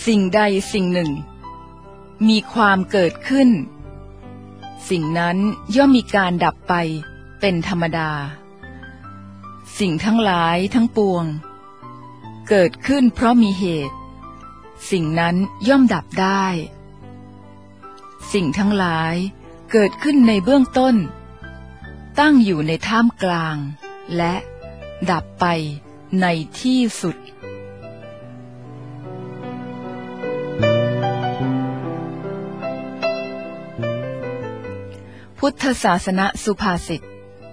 สิ่งใดสิ่งหนึ่งมีความเกิดขึ้นสิ่งนั้นย่อมมีการดับไปเป็นธรรมดาสิ่งทั้งหลายทั้งปวงเกิดขึ้นเพราะมีเหตุสิ่งนั้นย่อมดับได้สิ่งทั้งหลายเกิดขึ้นในเบื้องต้นตั้งอยู่ในท่ามกลางและดับไปในที่สุดพุทธศาสนสุภาษิต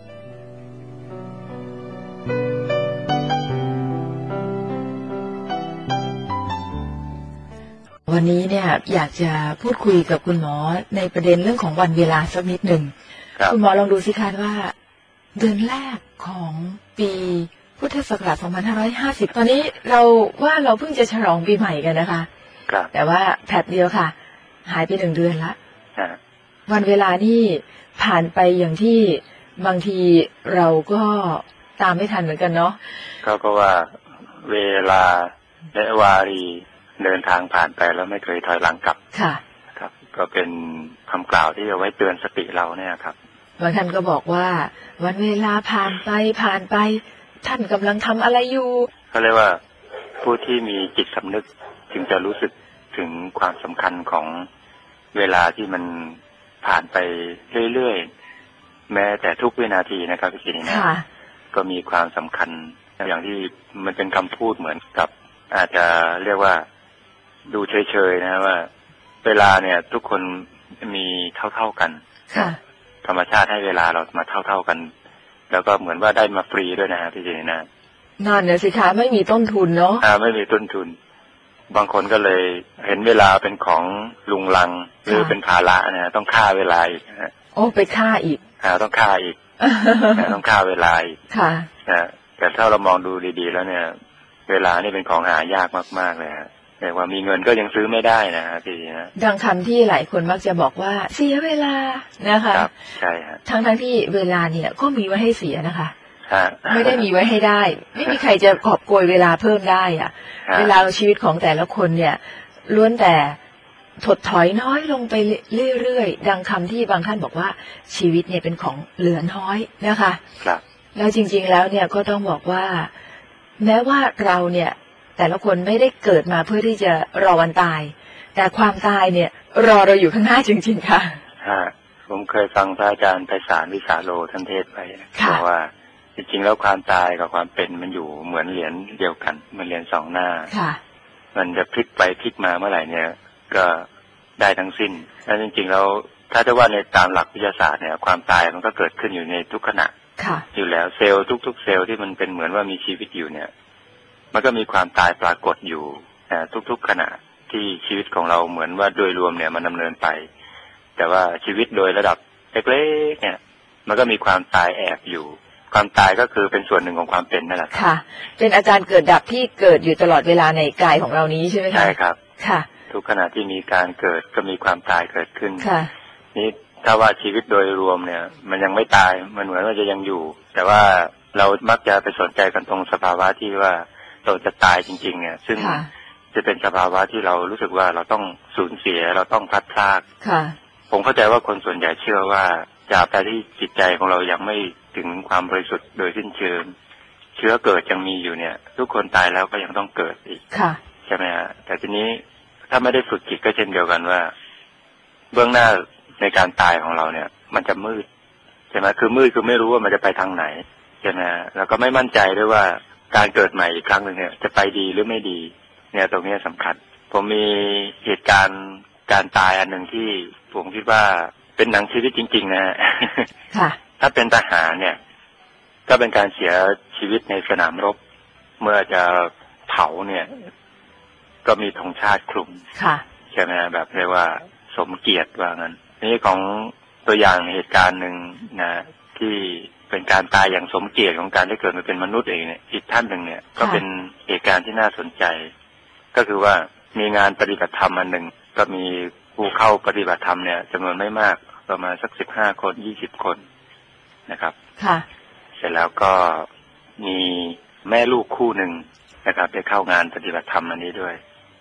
วันนี้เนี่ยอยากจะพูดคุยกับคุณหมอในประเด็นเรื่องของวันเวลาสักนิดหนึ่งคุณหมอลองดูสิคะว่าเดือนแรกของปีพุทธศักราช 2550 ตอนนี้เราเพิ่งจะฉลองปีใหม่กันนะคะแต่ว่าแผดเดียวค่ะหายไป1 เดือนละวันเวลานี่ผ่านไปอย่างที่บางทีเราก็ตามไม่ทันเหมือนกันเนาะก็ว่าเวลาและวารีเดินทางผ่านไปแล้วไม่เคยถอยหลังกลับค่ะครับก็เป็นคำกล่าวที่เอาไว้เตือนสติเราเนี่ยครับบางท่านก็บอกว่าวันเวลาผ่านไปท่านกำลังทำอะไรอยู่เขาเรียกว่าผู้ที่มีจิตสำนึกจึงจะรู้สึกถึงความสำคัญของเวลาที่มันผ่านไปเรื่อยๆแม้แต่ทุกวินาทีนะครับพี่ศิรินะก็มีความสำคัญอย่างที่มันเป็นคำพูดเหมือนกับอาจจะเรียกว่าดูเฉยๆนะว่าเวลาเนี่ยทุกคนมีเท่าๆกันธรรมชาติให้เวลาเรามาเท่าๆกันแล้วก็เหมือนว่าได้มาฟรีด้วยนะพี่ศิรินะนั่นเนี่ยสิคะไม่มีต้นทุนเนาะไม่มีต้นทุนบางคนก็เลยเห็นเวลาเป็นของลุงลังหรือเป็นภาระนะต้องฆ่าเวลาอีกนะโอ้ไปฆ่าอีกต้องฆ่าอีก ต้องฆ่าเวลาอีกค่ะแต่ถ้าเรามองดูดีๆแล้วเนี่ยเวลานี่เป็นของหายากมากๆเลยฮะแต่ว่ามีเงินก็ยังซื้อไม่ได้นะพี่นะดังคำที่หลายคนมักจะบอกว่าเสียเวลานะคะครับใช่ฮะทั้งที่เวลาเนี่ยก็มีไว้ให้เสียนะคะไม่ได้มีไว้ให้ได้ไม่มีใครจะกอบโกยเวลาเพิ่มได้เวลาชีวิตของแต่ละคนเนี่ยล้วนแต่ถดถอยน้อยลงไปเรื่อยๆดังคำที่บางท่านบอกว่าชีวิตเนี่ยเป็นของเหลือน้อยนะคะครับแล้วจริงๆแล้วเนี่ยก็ต้องบอกว่าแม้ว่าเราเนี่ยแต่ละคนไม่ได้เกิดมาเพื่อที่จะรอวันตายแต่ความตายเนี่ยรอเราอยู่ข้างหน้าจริงๆค่ะผมเคยฟังพระอาจารย์ไพศาลวิสาโลท่านเทศน์ไปบอกว่าจริงๆแล้วความตายกับความเป็นมันอยู่เหมือนเหรียญเดียวกันมันเหรียญ2 หน้ามันจะพลิกไปพลิกมาเมื่อไหร่เนี่ยก็ได้ทั้งสิ้นแล้วจริงๆแล้วถ้าจะว่าในตามหลักวิทยาศาสตร์เนี่ยความตายมันก็เกิดขึ้นอยู่ในทุกขณะอยู่แล้วเซลล์ทุกๆเซลล์ที่มันเป็นเหมือนว่ามีชีวิตอยู่เนี่ยมันก็มีความตายปรากฏอยู่ทุกๆขณะที่ชีวิตของเราเหมือนว่าโดยรวมเนี่ยมันดำเนินไปแต่ว่าชีวิตโดยระดับเล็กๆเนี่ยมันก็มีความตายแอบอยู่ความตายก็คือเป็นส่วนหนึ่งของความเป็นนั่นแหละค่ะเป็นอาการเกิดดับที่เกิดอยู่ตลอดเวลาในกายของเรานี้ใช่ไหมคะใช่ครับค่ะทุกขณะที่มีการเกิดก็มีความตายเกิดขึ้นค่ะนี่ถ้าว่าชีวิตโดยรวมเนี่ยมันยังไม่ตายมันเหมือนว่าจะยังอยู่แต่ว่าเรามักจะไปสนใจกันตรงสภาวะที่ว่าเราจะตายจริงๆเนี่ยซึ่งจะเป็นสภาวะที่เรารู้สึกว่าเราต้องสูญเสียเราต้องพลัดพรากผมเข้าใจว่าคนส่วนใหญ่เชื่อว่าจากการที่จิตใจของเรายังไม่ถึงความบริสุทธิ์โดยสิ้นเชิงเชื้อเกิดยังมีอยู่เนี่ยทุกคนตายแล้วก็ยังต้องเกิดอีกใช่ไหมฮะแต่ทีนี้ถ้าไม่ได้ฝึกจิตก็เช่นเดียวกันว่าเบื้องหน้าในการตายของเราเนี่ยมันจะมืดใช่ไหมคือมืดคือไม่รู้ว่ามันจะไปทางไหนใช่ไหมแล้วก็ไม่มั่นใจด้วยว่าการเกิดใหม่อีกครั้งหนึ่งเนี่ยจะไปดีหรือไม่ดีเนี่ยตรงนี้สำคัญผมมีเหตุการณ์การตายอันหนึ่งที่ผมคิดว่าเป็นหนังชีวิตจริงๆนะถ้าเป็นทหารเนี่ยก็เป็นการเสียชีวิตในสนามรบเมื่อจะเผาเนี่ยก็มีธงชาติคลุมใช่ไหมแบบเรียกว่าสมเกียรติว่างั้นนี่ของตัวอย่างเหตุการณ์หนึ่งนะที่เป็นการตายอย่างสมเกียรติของการได้เกิดมาเป็นมนุษย์เองเนี่ยอีกท่านหนึ่งเนี่ยก็เป็นเหตุการณ์ที่น่าสนใจก็คือว่ามีงานปฏิบัติธรรมอันหนึ่งก็มีผู้เข้าปฏิบัติธรรมเนี่ยจำนวนไม่มากประมาณสัก15 คน20 คนนะครับเสร็จแล้วก็มีแม่ลูกคู่หนึ่งนะครับได้เข้างานปฏิบัติธรรมอันนี้ด้วย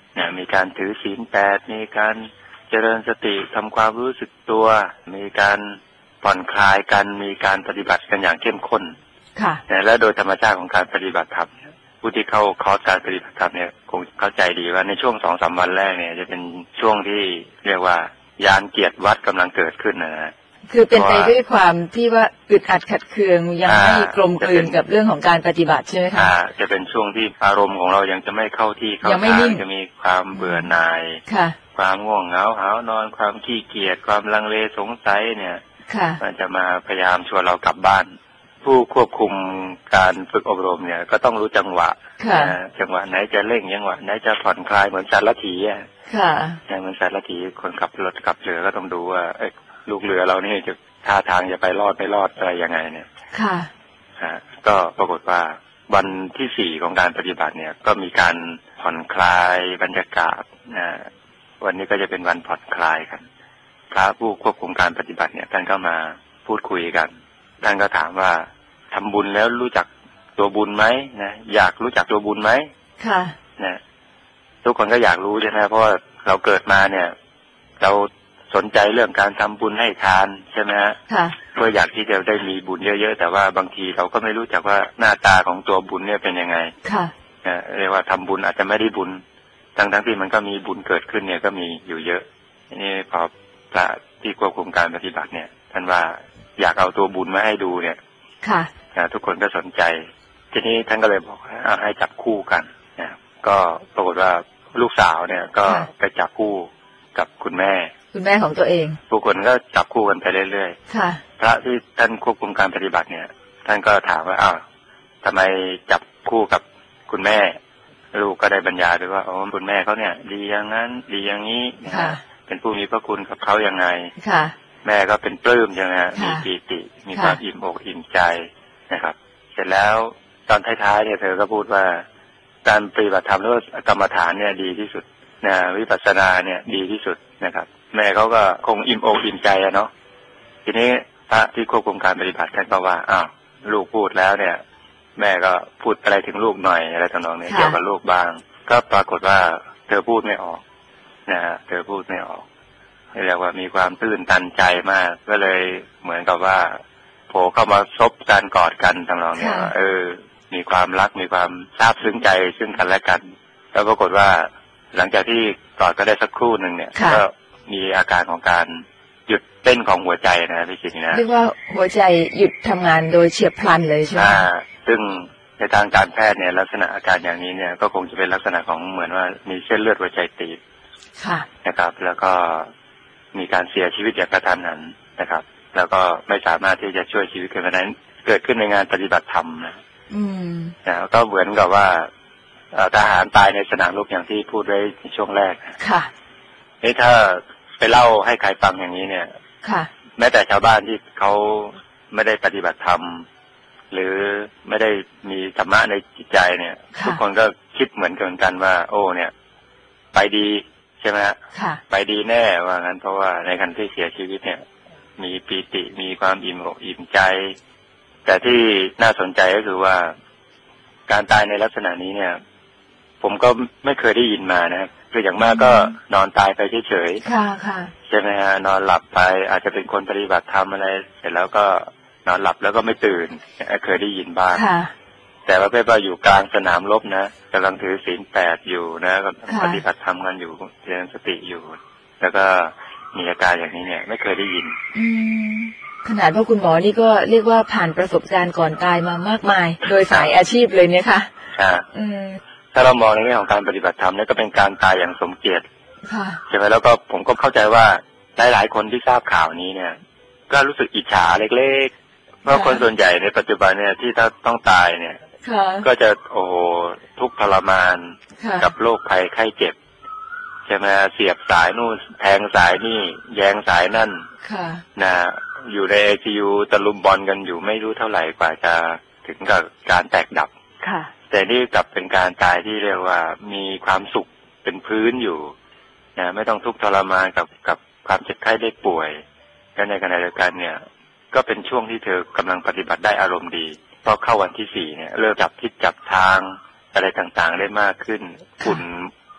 เนี่ยมีการถือศีล8มีการเจริญสติทำความรู้สึกตัวมีการผ่อนคลายกันมีการปฏิบัติกันอย่างเข้มข้นค่ะและโดยธรรมชาติของการปฏิบัติธรรมผู้ที่เข้าคอร์สการปฏิบัติธรรมเนี่ยคงเข้าใจดีว่าในช่วง 2-3 วันแรกเนี่ยจะเป็นช่วงที่เรียกว่ายานเกียรติวัดกำลังเกิดขึ้นนะฮะคือเป็นไปด้วยความที่ว่าอึดอัดขัดเคืองยังไม่กลมกลืนกับเรื่องของการปฏิบัติใช่ไหมคะจะเป็นช่วงที่อารมณ์ของเรายังจะไม่เข้าที่เข้าทางจะมีความเบื่อหน่ายความง่วงเหงาหาวนอนความขี้เกียจความลังเลสงสัยเนี่ยมันจะมาพยายามชวนเรากลับบ้านผู้ควบคุมการฝึกอบรมเนี่ยก็ต้องรู้จังหวะจังหวะไหนจะเร่งจังหวะไหนจะผ่อนคลายเหมือนสารถีอ่ะเหมือนสารถีคนขับรถขับเรือก็ต้องดูว่าลูกเรือเรานี่จะท่าทางจะไปรอดไม่รอดอะไรยังไงเนี่ยก็ปรากฏว่าวันที่4ของการปฏิบัติเนี่ยก็มีการผ่อนคลายบรรยากาศวันนี้ก็จะเป็นวันผ่อนคลายกันพระผู้ควบคุมการปฏิบัติเนี่ยท่านก็มาพูดคุยกันท่านก็ถามว่าทำบุญแล้วรู้จักตัวบุญไหมนะอยากรู้จักตัวบุญไหมค่ะนะทุกคนก็อยากรู้ใช่ไหมเพราะว่าเราเกิดมาเนี่ยเราสนใจเรื่องการทำบุญให้ทานใช่ไหมฮะเพื่ออยากที่จะได้มีบุญเยอะๆแต่ว่าบางทีเราก็ไม่รู้จักว่าหน้าตาของตัวบุญเนี่ยเป็นยังไงค่ะเรียกว่าทำบุญอาจจะไม่ได้บุญทั้งที่มันก็มีบุญเกิดขึ้นเนี่ยก็มีอยู่เยอะนี่พอพระที่ควบคุมการปฏิบัติเนี่ยท่านว่าอยากเอาตัวบุญมาให้ดูเนี่ยค่ะทุกคนก็สนใจทีนี้ท่านก็เลยบอกให้จับคู่กันนะก็ปรากฏว่าลูกสาวเนี่ยก็ไปจับคู่กับคุณแม่ของตัวเองผู้คนก็จับคู่กันไปเรื่อยๆค่ะพระที่ท่านควบคุมการปฏิบัติเนี่ยท่านก็ถามว่าอ้าวทำไมจับคู่กับคุณแม่ลูกก็ได้บรรยายไปว่าคุณแม่เขาเนี่ยดีอย่างนั้นดีอย่างนี้เป็นผู้มีพระคุณกับเขายังไงแม่ก็เป็นปลื้มใช่ไหมมีปีติมีความอิ่มอกอิ่มใจนะครับเสร็จแล้วตอนท้ายๆเนี่ยเธอก็พูดว่าการปฏิบัติธรรมหรือกรรมฐานเนี่ยดีที่สุดนะวิปัสสนาเนี่ยดีที่สุดนะครับแม่เขาก็คงอิ่มอกอิ่มใจอะเนาะทีนี้พระที่ควบคุมการปฏิบัติท่านก็ว่าอ้าวลูกพูดแล้วเนี่ยแม่ก็พูดอะไรถึงลูกหน่อยอะไรทำนองนี้เกี่ยวกับลูกบ้างก็ปรากฏว่าเธอพูดไม่ออกนะเธอพูดไม่ออกเรียกว่ามีความตื้นตันใจมากก็เลยเหมือนกับว่าโผล่เข้ามาซบกันกอดกันทำนองนี้มีความรักมีความซาบซึ้งใจซึ่งกันและกันแล้วปรากฏว่าหลังจากที่กอดก็ได้สักครู่หนึ่งเนี่ยก็มีอาการของการหยุดเต้นของหัวใจนะพี่ชินนะเรียกว่าหัวใจหยุดทำงานโดยเฉียบพลันเลยใช่ไหมซึ่งในทางการแพทย์เนี่ยลักษณะอาการอย่างนี้เนี่ยก็คงจะเป็นลักษณะของเหมือนว่ามีเส้นเลือดหัวใจตีบนะครับแล้วก็มีการเสียชีวิตอย่างกระทันหันนะครับแล้วก็ไม่สามารถที่จะช่วยชีวิตคนนั้นเกิดขึ้นในงานปฏิบัติธรรมนะก็เหมือนกับว่าทหารตายในสนามรบอย่างที่พูดไว้ในช่วงแรกค่ะนี่ถ้าไปเล่าให้ใครฟังอย่างนี้เนี่ยค่ะแม้แต่ชาวบ้านที่เขาไม่ได้ปฏิบัติธรรมหรือไม่ได้มีธรรมะในจิตใจเนี่ยทุกคนก็คิดเหมือนกันว่าโอ้เนี่ยไปดีใช่ไหมฮะไปดีแน่ว่างั้นเพราะว่าในขณะที่เสียชีวิตเนี่ยมีปีติมีความอิ่มอกอิ่มใจแต่ที่น่าสนใจก็คือว่าการตายในลักษณะนี้เนี่ยผมก็ไม่เคยได้ยินมานะคืออย่างมากก็นอนตายไปเฉยๆใช่ไหมฮะนอนหลับไปอาจจะเป็นคนปฏิบัติธรรมอะไรเสร็จแล้วก็นอนหลับแล้วก็ไม่ตื่นเคยได้ยินบ้างแต่ว่าไปอยู่กลางสนามรบนะกำลังถือศีล8อยู่นะก็ปฏิบัติธรรมกันอยู่เจริญสติอยู่แล้วก็มีอาการอย่างนี้เนี่ยไม่เคยได้ยินขนาดว่าคุณหมอนี่ก็เรียกว่าผ่านประสบการณ์ก่อนตายมามากมายโดยสายอาชีพเลยเนี่ยค่ะถ้าเรามองในเรื่องของการปฏิบัติธรรมเนี่ยก็เป็นการตายอย่างสมเกียรติใช่ไหมแล้วก็ผมก็เข้าใจว่าหลายๆคนที่ทราบข่าวนี้เนี่ยก็รู้สึกอิจฉาเล็กๆเพราะคนส่วนใหญ่ในปัจจุบันเนี่ยที่ถ้าต้องตายเนี่ยก็จะโอ้โหทุกข์ทรมานกับโรคภัยไข้เจ็บใช่ไหมเสียบสายนู่นแทงสายนี่แยงสายนั่นนะอยู่ใน ICU ตะลุมบอลกันอยู่ไม่รู้เท่าไหร่กว่าจะถึงกับการแตกดับแต่นี่กลับเป็นการตายที่เรียกว่ามีความสุขเป็นพื้นอยู่นะไม่ต้องทุกข์ทรมานกับความเจ็บไข้ได้ป่วยและในขณะเดียวกันเนี่ยก็เป็นช่วงที่เธอกำลังปฏิบัติได้อารมณ์ดีเพราะเข้าวันที่4เนี่ยเริ่มจับทิศจับทางอะไรต่างๆได้มากขึ้นฝุ่น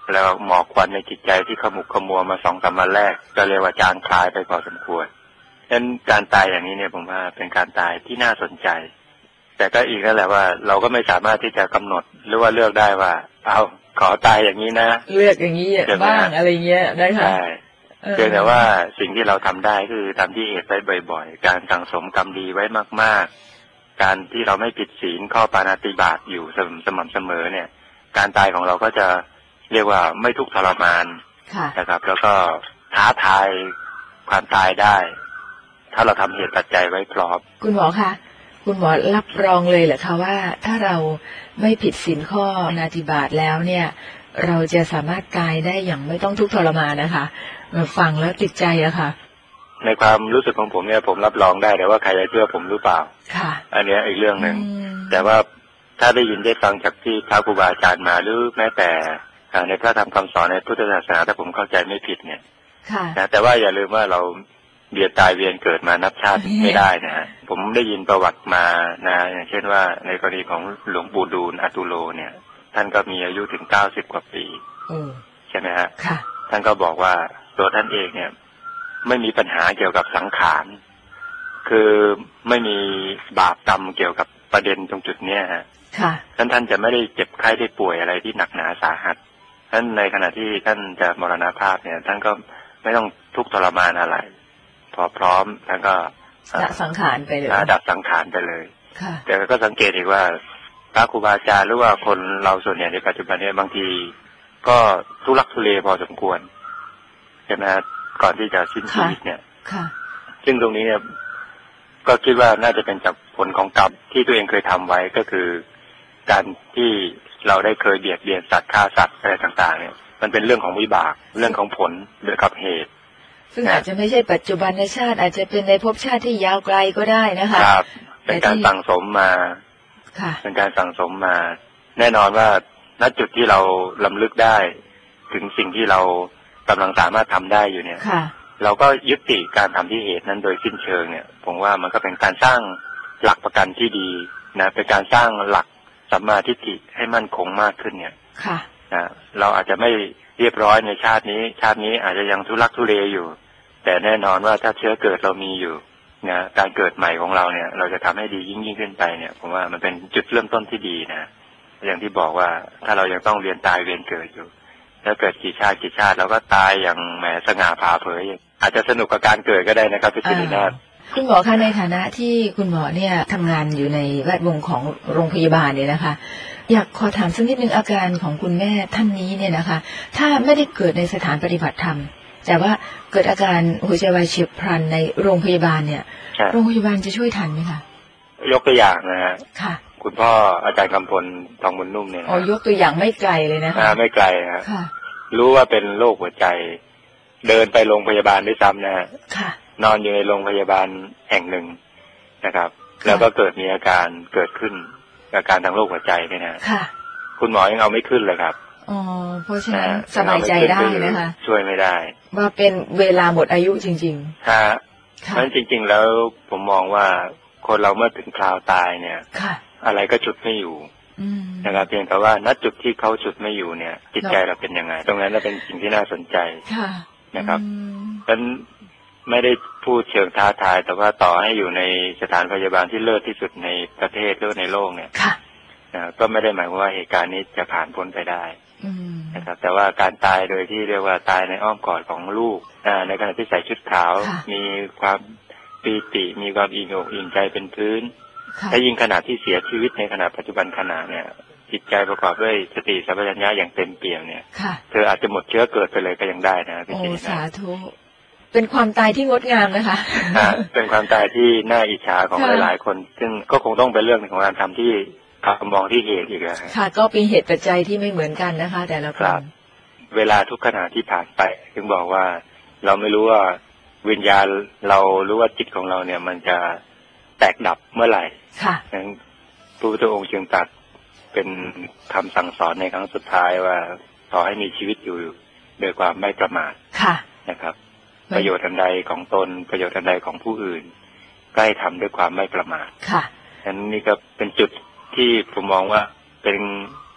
แล้วหมอกควันในจิตใจที่ขมุกขมัวมา2-3 วันแรกก็เรียกว่าจางคลายไปพอสมควรฉะนั้นการตายอย่างนี้เนี่ยผมว่าเป็นการตายที่น่าสนใจแต่ก็อีกนั่นแหละว่าเราก็ไม่สามารถที่จะกำหนดหรือว่าเลือกได้ว่าเอาขอตายอย่างนี้นะเลือกอย่างนี้บ้างอะไรเงี้ยได้ค่ะใช่เพียงแต่ว่าสิ่งที่เราทำได้คือทำที่เหตุไว้บ่อยๆการสั่งสมกรรมดีไว้มากๆการที่เราไม่ผิดศีลข้อปาณาติบาตอยู่สม่ำเสมอเนี่ยการตายของเราก็จะเรียกว่าไม่ทุกข์ทรมานนะครับแล้วก็ท้าทายความตายได้ถ้าเราทำเหตุปัจจัยไว้พร้อมคุณหมอคะคุณหมอรับรองเลยเหรอคะว่าถ้าเราไม่ผิดศีลข้อปาณาติบาตแล้วเนี่ยเราจะสามารถตายได้อย่างไม่ต้องทุกข์ทรมานนะคะฟังแล้วติดใจอะค่ะในความรู้สึกของผมเนี่ยผมรับรองได้แต่ว่าใครจะเชื่อผมหรือเปล่าค่ะอันนี้อีกเรื่องหนึ่งแต่ว่าถ้าได้ยินได้ฟังจากที่พระครูบาอาจารย์มาหรือแม้แต่ในพระธรรมคำสอนในพุทธศาสนาถ้าผมเข้าใจไม่ผิดเนี่ยแต่ว่าอย่าลืมว่าเราเวียนตายเวียนเกิดมานับชาติไม่ได้นะฮะผมได้ยินประวัติมานะอย่างเช่นว่าในกรณีของหลวงปู่ดูลย์อตุโลเนี่ยท่านก็มีอายุถึง90 กว่าปีใช่ไหมฮะท่านก็บอกว่าตัวท่านเองเนี่ยไม่มีปัญหาเกี่ยวกับสังขารคือไม่มีบาปกรรมเกี่ยวกับประเด็นตรงจุดเนี้ยฮะท่านจะไม่ได้เจ็บไข้ได้ป่วยอะไรที่หนักหนาสาหัสท่านในขณะที่ท่านจะมรณภาพเนี่ยท่านก็ไม่ต้องทุกข์ทรมานอะไรพอพร้อมท่านก็ดับสังขารไปเลยดับสังขารไปเลยแต่ก็สังเกตอีกว่าพระครูบาอาจารย์หรือว่าคนเราส่วนใหญ่ในปัจจุบันเนี่ยบางทีก็ทุลักทุเลพอสมควรใช่ไหมก่อนที่จะสิ้นชีวิตเนี่ยซึ่งตรงนี้เนี่ยก็คิดว่าน่าจะเป็นจากผลของกรรมที่ตัวเองเคยทำไว้ก็คือการที่เราได้เคยเบียดเบียนสัตว์ฆ่าสัตว์อะไรต่างๆเนี่ยมันเป็นเรื่องของวิบากเรื่องของผลโดยกับเหตุซึ่งอาจจะไม่ใช่ปัจจุบันในชาติอาจจะเป็นในภพชาติที่ยาวไกลก็ได้นะคะครับเป็นการสั่งสมมาเป็นการสั่งสมมาแน่นอนว่าณจุดที่เราลำลึกได้ถึงสิ่งที่เรากำลังสามารถทำได้อยู่เนี่ยเราก็ยุติการทำที่เหตุนั้นโดยสิ้นเชิงเนี่ยผมว่ามันก็เป็นการสร้างหลักประกันที่ดีนะเป็นการสร้างหลักสัมมาทิฏฐิให้มั่นคงมากขึ้นเนี่ยนะเราอาจจะไม่เรียบร้อยในชาตินี้อาจจะยังทุลักทุเลอยู่แต่แน่นอนว่าถ้าเชื้อเกิดเรามีอยู่นะการเกิดใหม่ของเราเนี่ยเราจะทำให้ดียิ่งขึ้นไปเนี่ยผมว่ามันเป็นจุดเริ่มต้นที่ดีนะอย่างที่บอกว่าถ้าเรายังต้องเวียนตายเวียนเกิดอยู่แล้วเกิดกี่ชาติเราก็ตายอย่างแหมสง่าผ่าเผยอาจจะสนุกกับการเกิดก็ได้นะครับพี่ศิรินาถคุณหมอคะในฐานะที่คุณหมอเนี่ยทำงานอยู่ในแวดวงของโรงพยาบาลเนี่ยนะคะอยากขอถามสักนิดนึงอาการของคุณแม่ท่านนี้เนี่ยนะคะถ้าไม่ได้เกิดในสถานปฏิบัติธรรมแต่ว่าเกิดอาการหัวใจวายเฉียบพลันในโรงพยาบาลเนี่ยโรงพยาบาลจะช่วยทันไหมคะยกตัวอย่างนะฮะค่ะคุณพ่ออาจารย์กำพลทองบุญนุ่มเนี่ยยกตัวอย่างไม่ไกลเลยนะคะไม่ไกลครับรู้ว่าเป็นโรคหัวใจเดินไปโรงพยาบาลด้วยซ้ำนะฮะนอนอยู่ในโรงพยาบาลแห่งหนึ่งนะครับแล้วก็เกิดมีอาการเกิดขึ้นอาการทางโรคหัวใจเนี่ยนะคุณหมอยังเอาไม่ขึ้นเลยครับเพราะฉะนั้นสบายใจได้นะคะช่วยไม่ได้ว่าเป็นเวลาหมดอายุจริงๆฮะเพราะฉะนั้นจริงๆแล้วผมมองว่าคนเราเมื่อถึงคราวตายเนี่ยอะไรก็ฉุดไม่อยู่นะครับเพียงแต่ว่าณจุดที่เขาฉุดไม่อยู่เนี่ยจิตใจเราเป็นยังไงตรงนั้นเป็นสิ่งที่น่าสนใจนะครับฉะนั้นไม่ได้พูดเชิงท้าทายแต่ว่าต่อให้อยู่ในสถานพยาบาลที่เลิศที่สุดในประเทศหรือในโลกเนี่ยก็ไม่ได้หมายความว่าเหตุการณ์นี้จะผ่านพ้นไปได้นะครับแต่ว่าการตายโดยที่เรียกว่าตายในอ้อมกอดของลูกในขณะที่ใส่ชุดขาวมีความปีติมีความอิ่มอกอิ่มใจเป็นพื้นถ้ายิ่งขณะที่เสียชีวิตในขณะปัจจุบันขณะเนี่ยจิตใจประกอบด้วยสติสัมปชัญญะอย่างเต็มเปี่ยมเนี่ยเธออาจจะหมดเชื้อเกิดไปเลยก็ยังได้นะพี่เจนสาธุเป็นความตายที่งดงามนะคะเป็นความตายที่น่าอิจฉาของหลายๆคนซึ่งก็คงต้องเป็นเรื่องของการทำที่มองที่เหตุอีกค่ะก็เป็นเหตุปัจจัยที่ไม่เหมือนกันนะคะแต่ละคนเวลาทุกขณะที่ผ่านไปถึงบอกว่าเราไม่รู้ว่าวิญญาณเรารู้ว่าจิตของเราเนี่ยมันจะแตกดับเมื่อไหร่นั้นพระพุทธองค์จึงตรัสเป็นคำสั่งสอนในครั้งสุดท้ายว่าขอให้มีชีวิตอยู่โดยความไม่ประมาทนะครับประโยชน์อันใดของตนประโยชน์อันใดของผู้อื่นก็ให้ทำด้วยความไม่ประมาทฉะนั้นนี่ก็เป็นจุดที่ผมมองว่าเป็น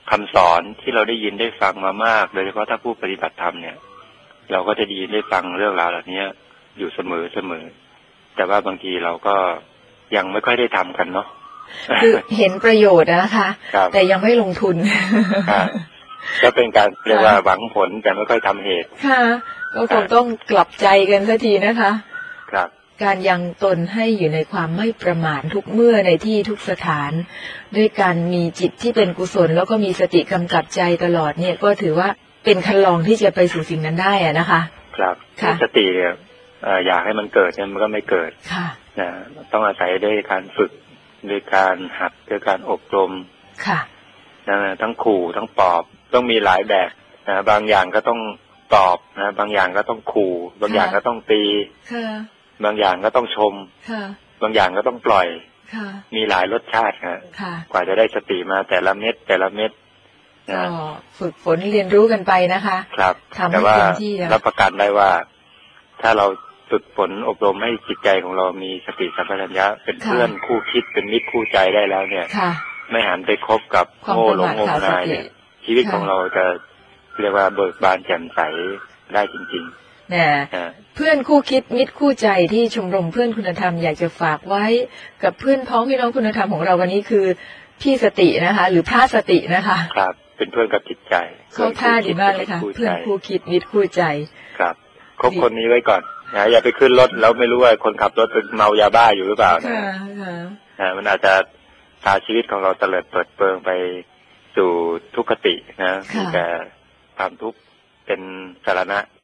คำสอนที่เราได้ยินได้ฟังมามากโดยเฉพาะถ้าผู้ปฏิบัติธรรมเนี่ยเราก็จะได้ยินได้ฟังเรื่องราวเหล่านี้อยู่เสมอแต่ว่าบางทีเราก็ยังไม่ค่อยได้ทำกันเนาะคือเห็นประโยชน์นะคะแต่ยังไม่ลงทุนก็เป็นการเรียกว่าหวังผลแต่ไม่ค่อยทำเหตุค่ะก็คงต้องกลับใจกันสักทีนะคะครับการยังตนให้อยู่ในความไม่ประมาททุกเมื่อในที่ทุกสถานด้วยการมีจิตที่เป็นกุศลแล้วก็มีสติกำกับใจตลอดเนี่ยก็ถือว่าเป็นคันลองที่จะไปสู่สิ่งนั้นได้อะนะคะครับสติเนี่ยอยากให้มันเกิดเนี่ยมันก็ไม่เกิดค่ะนะต้องอาศัยด้วยการฝึกด้วยการหัดด้วยการอบรมค่ะนะทั้งขู่ทั้งปลอบต้องมีหลายแบบนะบางอย่างก็ต้องปลอบนะบางอย่างก็ต้องขู่บางอย่างก็ต้องตีบางอย่างก็ต้องชมบางอย่างก็ต้องปล่อยมีหลายรสชาติครับกว่าจะได้สติมาแต่ละเม็ดก็ฝึกฝนเรียนรู้กันไปนะคะครับแต่ว่ารับประกันได้ว่าถ้าเราฝึกฝนอบรมให้จิตใจของเรามีสติสัมปชัญญะเป็นเพื่อนคู่คิดเป็นมิตรคู่ใจได้แล้วเนี่ยไม่หันไปคบกับโง่หลงงมงายเนี่ยชีวิตของเราจะเรียกว่าเบิกบานแจ่มใสได้จริงๆเนี่ยเพื่อนคู่คิดมิตรคู่ใจที่ชมรมเพื่อนคุณธรรมอยากจะฝากไว้กับเพื่อนพ้องพี่น้องคุณธรรมของเราวันนี้คือพี่สตินะคะหรือพระสตินะคะครับเป็นเพื่อนกับจิตใจเข้าท่าดีมากเลยค่ะเพื่อนคู่คิดมิตรคู่ใจครับคบคนนี้ไว้ก่อนอย่าไปขึ้นรถแล้วไม่รู้ว่าคนขับรถเป็นเมายาบ้าอยู่หรือเปล่านะมันอาจจะพาชีวิตของเราเตลิดเปิดเปิงไปสู่ทุกขตินะมีแต่ความทุกข์เป็นสาระ